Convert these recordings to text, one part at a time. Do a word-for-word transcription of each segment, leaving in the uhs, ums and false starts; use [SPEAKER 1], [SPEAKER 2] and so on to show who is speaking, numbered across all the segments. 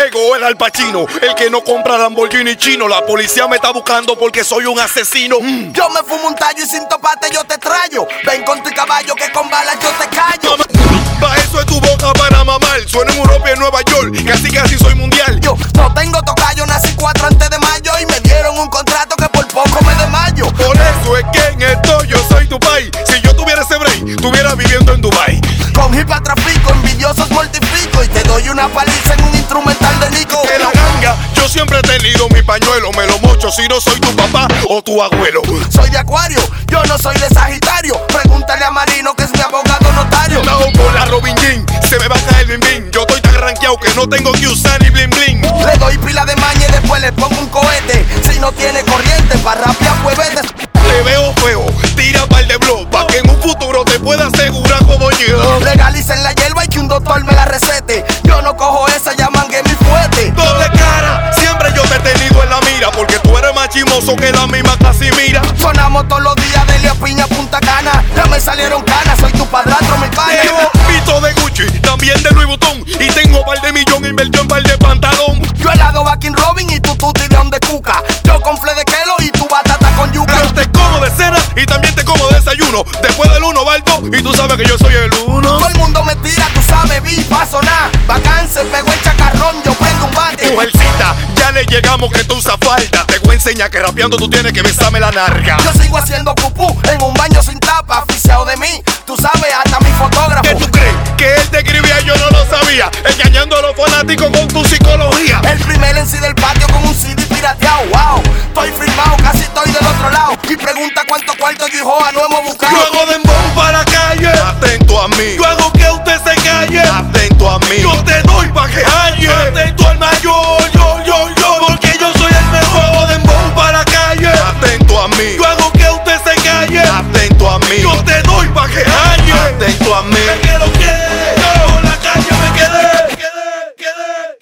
[SPEAKER 1] Llegó el Al Pacino, el que no compra Lamborghini chino. La policía me está buscando porque soy un asesino. mm.
[SPEAKER 2] Yo me fumo un tallo y sin topate yo te extraño. Ven con tu caballo que con balas yo te callo.
[SPEAKER 1] Pa' eso es tu boca para mamar. Suena en Europa y en Nueva York, casi casi soy mundial.
[SPEAKER 2] Yo no tengo tocayo, nací cuatro antes de mayo y me dieron un contrato que por poco me desmayo.
[SPEAKER 1] Por eso es que en esto yo soy tu país. Si yo tuviera ese break, estuviera viviendo en Dubai.
[SPEAKER 2] Con hipa trafico, envidiosos mortifico y te doy una paliza en un instrumental de Nico.
[SPEAKER 1] En la ganga, yo siempre he tenido mi pañuelo. Me lo mocho si no soy tu papá o tu abuelo.
[SPEAKER 2] Soy de Acuario, yo no soy de Sagitario. Pregúntale a Marino que es mi abogado notario.
[SPEAKER 1] No, por la Robin Jean, se me va a caer el bim bim. Yo estoy tan rankeado que no tengo que usar ni bling bling.
[SPEAKER 2] Le doy pila de maña y después le pongo un cohete. Si no tiene corriente, pa' rapear pues vete.
[SPEAKER 1] Te veo feo, tira par de blow, pa' que en un futuro te pueda asegurar como yo.
[SPEAKER 2] Legalicen la hierba y que un doctor me la recete. Yo no cojo esa, ya mangué mi fuerte.
[SPEAKER 1] Doble cara, siempre yo te he tenido en la mira, porque tú eres más chimoso que la misma Casimira.
[SPEAKER 2] Sonamos todos los días de Lea Piña Punta Cana. Ya me salieron canas, soy tu padrastro, mi pana.
[SPEAKER 1] Tengo pito de Gucci, también de Louis Vuitton, y tengo par de millón invertido en par de pantalón.
[SPEAKER 2] Yo helado Bakin Robin y tu tuti de de cuca. Yo con fle de kelo y tu batata con yuca.
[SPEAKER 1] Pero te como de cena y también te como de desayuno. Después del uno va el dos y tú sabes que yo soy el uno.
[SPEAKER 2] Todo el mundo me tira, tú sabes, vi, pa' sonar. Bacán, se pegó el chacarrón, yo prendo un bate.
[SPEAKER 1] Mujercita, ya le llegamos que tú usas falda. Te voy a enseñar que rapeando tú tienes que besarme la narga.
[SPEAKER 2] Yo sigo haciendo pupú en un baño sin tapa, aficiado de mí. Tú sabes, hasta mi fotógrafo.
[SPEAKER 1] ¿Qué tú crees? Que él te escribía y yo no lo sabía. Engañando a los fanáticos con tu psicología.
[SPEAKER 2] El primer en sí del patio con un C D pirateado. Wow, estoy firmado, casi estoy del otro lado. Y pregunta cuánto cuarto yo y Joa no hemos buscado.
[SPEAKER 1] Yo hago dembón para la calle, atento a mí. Yo hago que usted se calle, atento a mí. Yo te doy pa' que halle, atento al mayor. Yo, yo, yo, porque yo soy el mejor. Yo hago dembón para la calle, atento a mí. Yo hago que usted se calle, atento a mí. Yo te doy pa' que halle, atento a mí. Me quedo quieto, en la calle me quedé, quedé, quedé,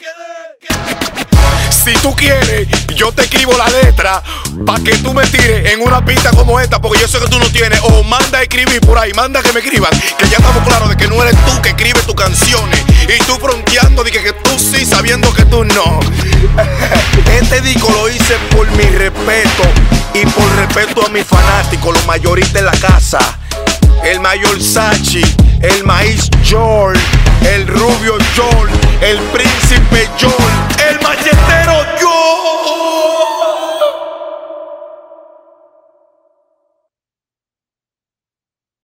[SPEAKER 1] quedé, quedé. Si tú quieres, yo te escribo la letra pa' que tú me tires en una pista como esta, porque yo sé que tú no tienes. O manda a escribir por ahí, manda que me escriban, que ya estamos claros de que no eres tú que escribes tus canciones. Y tú fronteando de que, que tú sí, sabiendo que tú no. Este disco lo hice por mi respeto y por respeto a mis fanáticos, los mayoristas en la casa. El mayor Sachi, el maíz Joel, el rubio Joel, el príncipe Joel, el machetero yo.